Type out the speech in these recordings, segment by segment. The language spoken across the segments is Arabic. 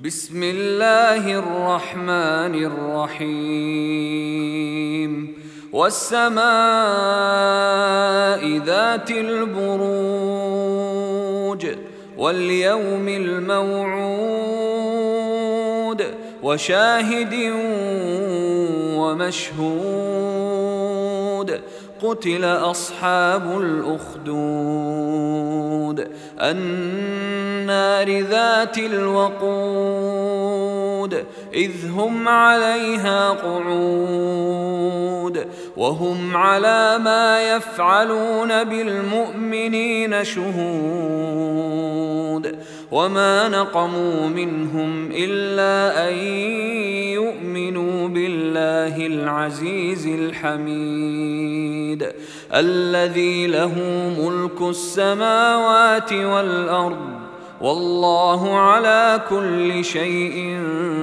بسم الله الرحمن الرحيم والسماء ذات البروج واليوم الموعود وشاهد ومشهود قتل أصحاب الأخدود النار ذات الوقود إذ هم عليها قعود وهم على ما يفعلون بالمؤمنين شهود وما نقموا منهم إلا أن يؤمنوا بالله العزيز الحميد الذي له ملك السماوات والأرض والله على كل شيء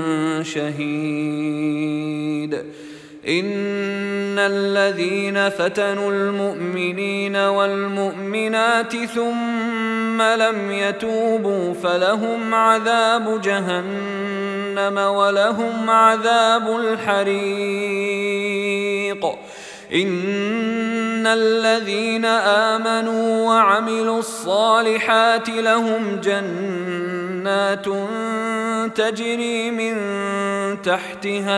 شهيد إن الذين فتنوا المؤمنين والمؤمنات ثم لم يتوبوا فلهم عذاب جهنم ولهم عذاب الحريق إن الذين آمنوا وعملوا الصالحات لهم جنات تجري من تحتها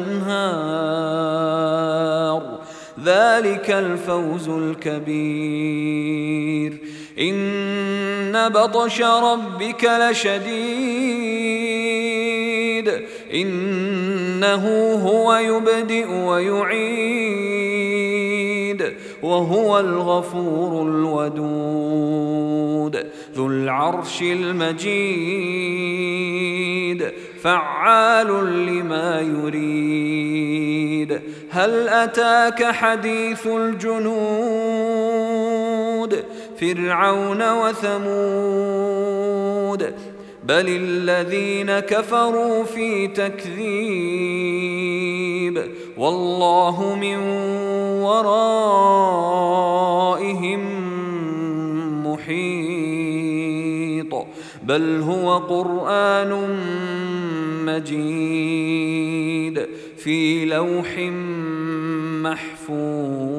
الأنهار ذلك الفوز الكبير إن بطش ربك لشديد إنه هو يبدئ ويعيد وهو الغفور الودود ذو العرش المجيد فعال لما يريد هل أتاك حديث الجنود فرعون وثمود بل الذين كفروا في تكذيب والله من ورائهم محيط بل هو قرآن مجيد في لوح محفوظ.